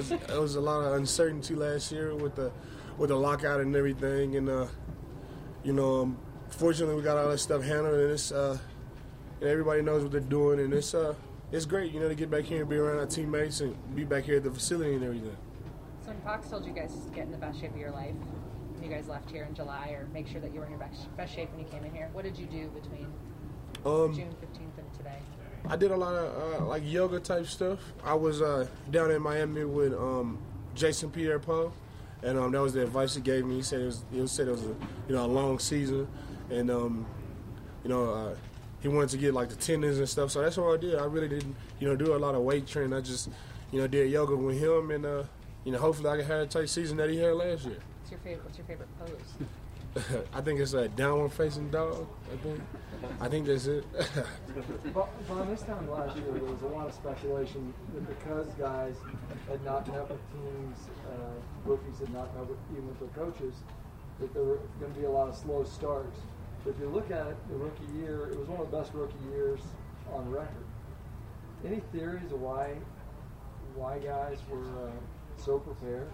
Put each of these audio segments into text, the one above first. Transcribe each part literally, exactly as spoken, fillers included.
was it was a lot of uncertainty last year with the with the lockout and everything, and uh, you know, um, fortunately we got all that stuff handled, and it's uh, and everybody knows what they're doing, and it's uh, it's great, you know, to get back here and be around our teammates and be back here at the facility and everything. So when Fox told you guys to get in the best shape of your life, and you guys left here in July, or make sure that you were in your best, best shape when you came in here, what did you do between um, June fifteenth and today? I did a lot of uh, like yoga type stuff. I was uh, down in Miami with um, Jason Pierre-Paul, and um, that was the advice he gave me. He said it was, he said it was a, you know, a long season, and um, you know, uh, he wanted to get like the tendons and stuff. So that's what I did. I really didn't, you know, do a lot of weight training. I just, you know, did yoga with him, and uh, you know, hopefully I can have a tight season that he had last year. What's your favorite? What's your favorite pose? I think it's a downward facing dog. I think. I think that's it. Von, this time last year, there was a lot of speculation that because guys had not met with teams, uh, rookies had not met with, even with their coaches, that there were going to be a lot of slow starts. But if you look at it, the rookie year, it was one of the best rookie years on record. Any theories of why why guys were uh, so prepared?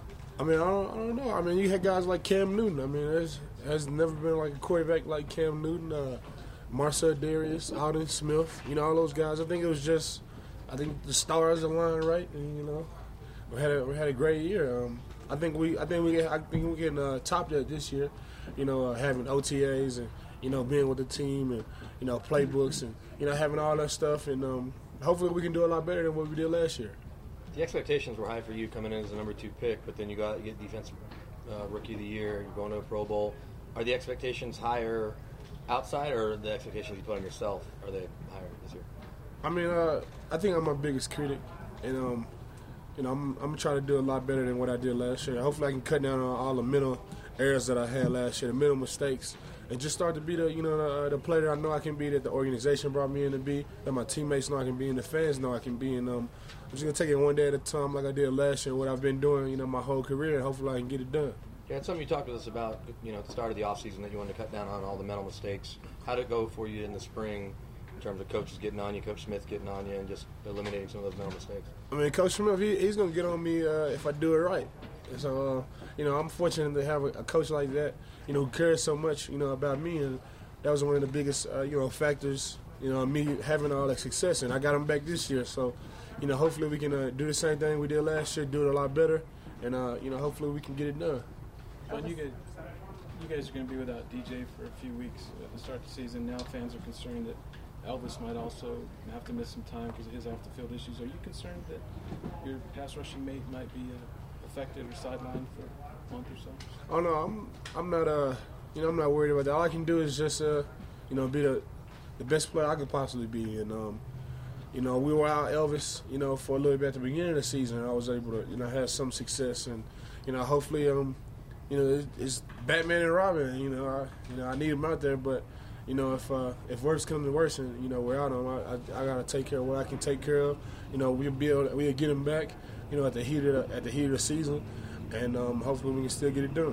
I mean, I don't, I don't know. I mean, you had guys like Cam Newton. I mean, there's has never been like a quarterback like Cam Newton, uh, Marcel Darius, Alden Smith. You know, all those guys. I think it was just, I think the stars aligned right, and you know, we had a we had a great year. Um, I think we I think we I think we can uh, top that this year. You know, uh, having O T As and you know being with the team and you know playbooks and you know having all that stuff, and um, hopefully we can do a lot better than what we did last year. The expectations were high for you coming in as the number two pick, but then you got you get defensive uh, rookie of the year. You're going to a Pro Bowl. Are the expectations higher outside, or the expectations you put on yourself are they higher this year? I mean, uh, I think I'm my biggest critic, and um, you know, I'm I'm trying to do a lot better than what I did last year. Hopefully, I can cut down on all the mental errors that I had last year, the mental mistakes, and just start to be the you know the, the player that I know I can be, that the organization brought me in to be, that my teammates know I can be, and the fans know I can be, and um. I'm just going to take it one day at a time like I did last year, what I've been doing, you know, my whole career, and hopefully I can get it done. Yeah, it's something you talked to us about, you know, at the start of the offseason that you wanted to cut down on all the mental mistakes. How did it go for you in the spring in terms of coaches getting on you, Coach Smith getting on you, and just eliminating some of those mental mistakes? I mean, Coach Smith, he, he's going to get on me uh, if I do it right. And so, uh, you know, I'm fortunate to have a, a coach like that, you know, who cares so much, you know, about me. And that was one of the biggest, uh, you know, factors, you know, me having all that success. And I got him back this year, so... You know, hopefully we can uh, do the same thing we did last year, do it a lot better, and uh, you know, hopefully we can get it done. John, you guys, you guys are going to be without D J for a few weeks at the start of the season. Now fans are concerned that Elvis might also have to miss some time because of his off-the-field issues. Are you concerned that your pass rushing mate might be uh, affected or sidelined for a month or so? Oh no, I'm I'm not uh you know I'm not worried about that. All I can do is just uh you know be the the best player I could possibly be, and um. You know, we were out Elvis, you know, for a little bit at the beginning of the season, and I was able to, you know, have some success. And, you know, hopefully, um, you know, it's Batman and Robin. You know, I, you know, I need them out there. But, you know, if uh, if worse comes to worse, and you know, we're out on them, I, I, I got to take care of what I can take care of. You know, we'll be able to, we'll get them back. You know, at the heat of the, at the heat of the season, and um, hopefully we can still get it done.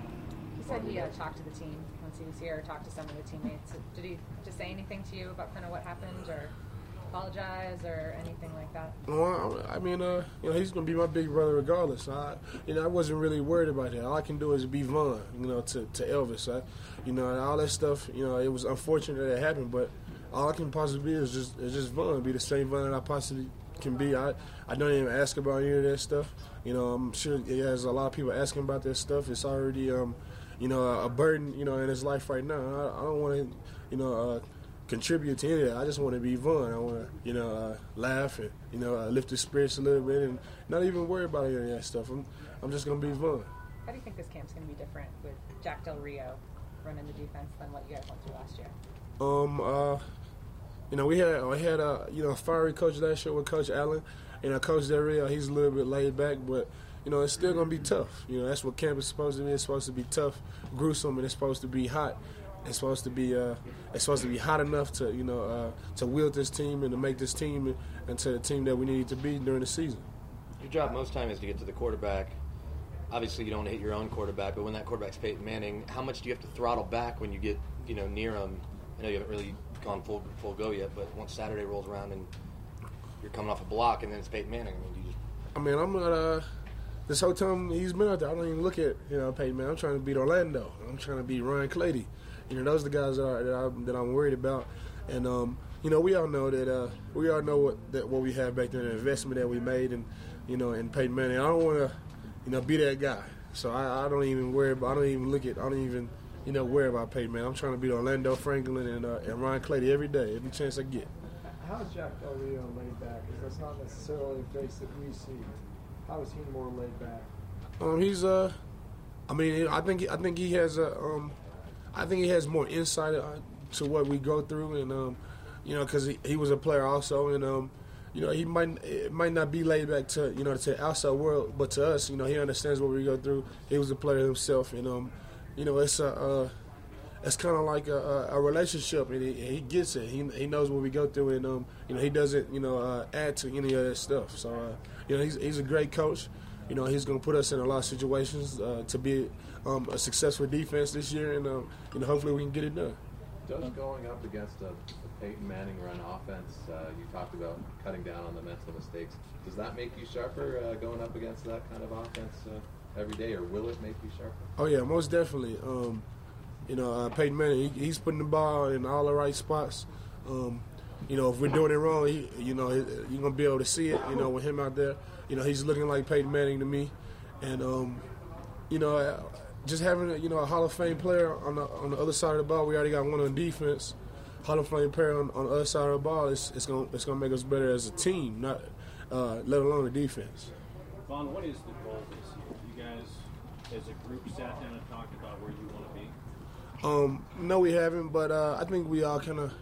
He said he uh, talked to the team once he was here, talked to some of the teammates. Did he just say anything to you about kind of what happened, or apologize or anything like that? Well, I mean, uh, you know, he's gonna be my big brother regardless. I, you know, I wasn't really worried about that. All I can do is be Von, you know, to, to Elvis. I, you know, and all that stuff. You know, it was unfortunate that it happened, but all I can possibly be is just is just Von, be the same Von that I possibly can be. I, I don't even ask about any of that stuff. You know, I'm sure there's a lot of people asking about that stuff. It's already, um, you know, a burden, you know, in his life right now. I, I don't want to, you know. Uh, contribute to any of that. I just want to be fun. I want to, you know, uh, laugh and, you know, uh, lift the spirits a little bit and not even worry about any of that stuff. I'm, I'm just going to be fun. How do you think this camp's going to be different with Jack Del Rio running the defense than what you guys went through last year? Um, uh, you know, we had we had a you know a fiery coach last year with Coach Allen. You know, Coach Del Rio, he's a little bit laid back, but you know, it's still going to be tough. You know, that's what camp is supposed to be. It's supposed to be tough, gruesome, and it's supposed to be hot. It's supposed to be uh, it's supposed to be hot enough to you know uh, to wield this team and to make this team into the team that we need to be during the season. Your job most time is to get to the quarterback. Obviously, you don't want to hit your own quarterback, but when that quarterback's Peyton Manning, how much do you have to throttle back when you get you know near him? I know you haven't really gone full full go yet, but once Saturday rolls around and you're coming off a block and then it's Peyton Manning, I mean, do you just I mean, I'm not. Uh, this whole time he's been out there, I don't even look at you know Peyton Manning. I'm trying to beat Orlando. I'm trying to beat Ryan Clady. You know, those are the guys that, are, that, I, that I'm worried about. And um, you know, we all know that uh, we all know what that what we have back there, the investment that we made, and you know, in Peyton Manning. I don't want to, you know, be that guy. So I, I don't even worry about. I don't even look at. I don't even, you know, worry about Peyton Manning. I'm trying to beat Orlando Franklin and uh, and Ryan Clady every day, every chance I get. How is Jack Del Rio laid back? Because that's not necessarily a face that we see. How is he more laid back? Um, he's uh, I mean, I think I think he has a um, I think he has more insight uh, to what we go through, and um, you know, because he, he was a player also, and um, you know, he might it might not be laid back to you know to the outside world, but to us, you know, he understands what we go through. He was a player himself, and um, you know, it's a. Uh, It's kind of like a, a relationship, and he, he gets it. He he knows what we go through, and um, you know he doesn't you know uh, add to any of that stuff. So uh, you know he's he's a great coach. You know he's going to put us in a lot of situations uh, to be um, a successful defense this year, and um, you know hopefully we can get it done. Just going up against a, a Peyton Manning run offense, uh, you talked about cutting down on the mental mistakes. Does that make you sharper uh, going up against that kind of offense uh, every day, or will it make you sharper? Oh yeah, most definitely. Um, You know, uh, Peyton Manning, he, he's putting the ball in all the right spots. Um, you know, if we're doing it wrong, he, you know, he, you're going to be able to see it, you know, with him out there. You know, he's looking like Peyton Manning to me. And, um, you know, just having, you know, a Hall of Fame player on the on the other side of the ball, we already got one on defense. Hall of Fame player on, on the other side of the ball, it's, it's going it's gonna make us better as a team, not uh, let alone the defense. Vaughn, what is the goal this year? You guys, as a group, sat down and talked about where you want to be? Um, no, we haven't, but uh, I think we all kind of,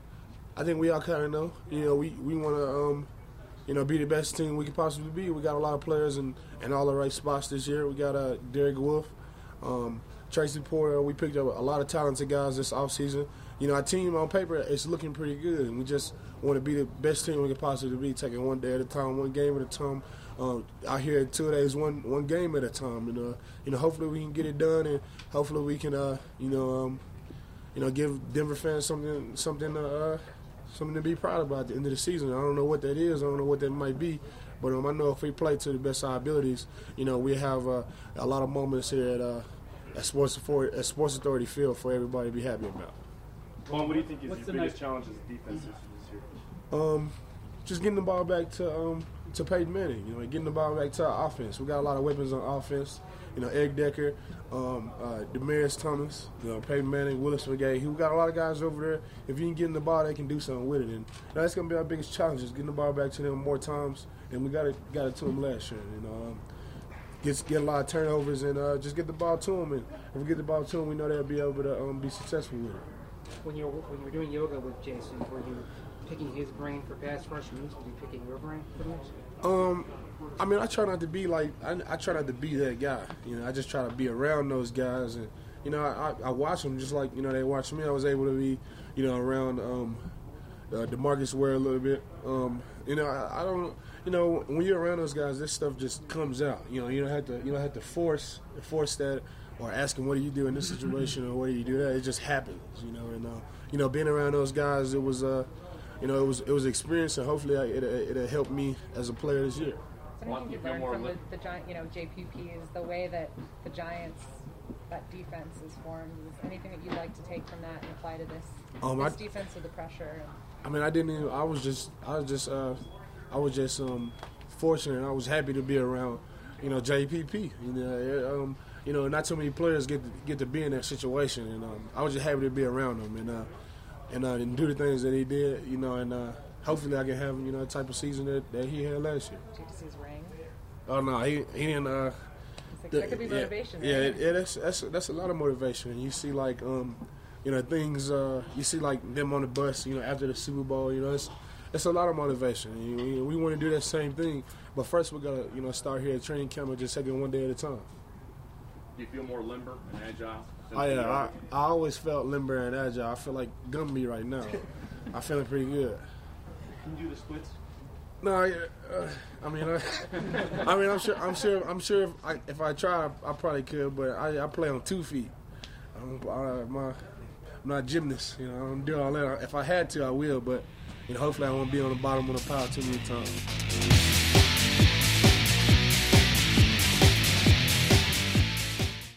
I think we all kind of know. You know, we, we want to, um, you know, be the best team we could possibly be. We got a lot of players in, in all the right spots this year. We got uh, Derek Wolfe, um, Tracy Porter. We picked up a lot of talented guys this offseason. You know, our team on paper is looking pretty good, and we just want to be the best team we could possibly be, taking one day at a time, one game at a time. Um, out here two days, one one game at a time, and uh, you know, hopefully we can get it done, and hopefully we can, uh, you know, um, you know, give Denver fans something, something, uh, something to be proud about at the end of the season. I don't know what that is, I don't know what that might be, but um, I know if we play to the best of our abilities, you know, we have uh, a lot of moments here at uh, at Sports Authority, at Sports Authority Field for everybody to be happy about. Well, what do you think is What's your the biggest next- challenge as a defense this year? Um, just getting the ball back to um, to Peyton Manning, you know, getting the ball back to our offense. We got a lot of weapons on offense. You know, Eric Decker, um, uh, Demaryius Thomas, you know, Peyton Manning, Willis McGahee. We got a lot of guys over there. If you can get in the ball, they can do something with it. And you know, that's going to be our biggest challenge, is getting the ball back to them more times. And we got it got it to them last year. You know, um, get get a lot of turnovers and uh, just get the ball to them. And if we get the ball to them, we know they'll be able to um, be successful with it. When you when you were doing yoga with Jason, were you picking his brain for pass rush moves? Were you picking your brain for moves? Um, I mean, I try not to be like I, I try not to be that guy. You know, I just try to be around those guys, and you know, I, I watch them just like you know they watch me. I was able to be, you know, around um, uh, DeMarcus Ware a little bit. Um, you know, I, I don't. You know, when you're around those guys, this stuff just comes out. You know, you don't have to. You don't have to force force that. Or asking, what do you do in this situation, or what do you do that? It just happens, you know. And uh, you know, being around those guys, it was, uh, you know, it was it was experience, and hopefully, I, it it'll help me as a player this year. So anything you've learned from the, the Giant, you know, J P P is the way that the Giants, that defense is formed. Is anything that you'd like to take from that and apply to this Um, this I, defense with the pressure? I mean, I didn't even. I was just. I was just. Uh, I was just um, fortunate. I was happy to be around, you know, J P P. You know. Um, You know, not too many players get to, get to be in that situation, and um, I was just happy to be around him and uh, and, uh, and do the things that he did, you know, and uh, hopefully I can have you know the type of season that, that he had last year. Did you see his ring? Oh no, he he didn't. Uh, Like, the, that could be motivation. Yeah, right? yeah, yeah that's, that's that's a lot of motivation. And you see like um, you know things. Uh, you see like them on the bus, you know, after the Super Bowl. You know, it's it's a lot of motivation. And we, we want to do that same thing, but first we gotta you know start here at training camp and just take it one day at a time. Do you feel more limber and agile? Oh yeah, I, I always felt limber and agile. I feel like Gumby right now. I'm feeling pretty good. Can you do the splits? No, I, uh, I mean, I, I mean, I'm sure, I'm sure, I'm sure. If I, if I try, I probably could. But I, I play on two feet. I'm, I, my, I'm not a gymnast. You know, I don't do all that. If I had to, I will. But you know, hopefully, I won't be on the bottom of the pile too many times.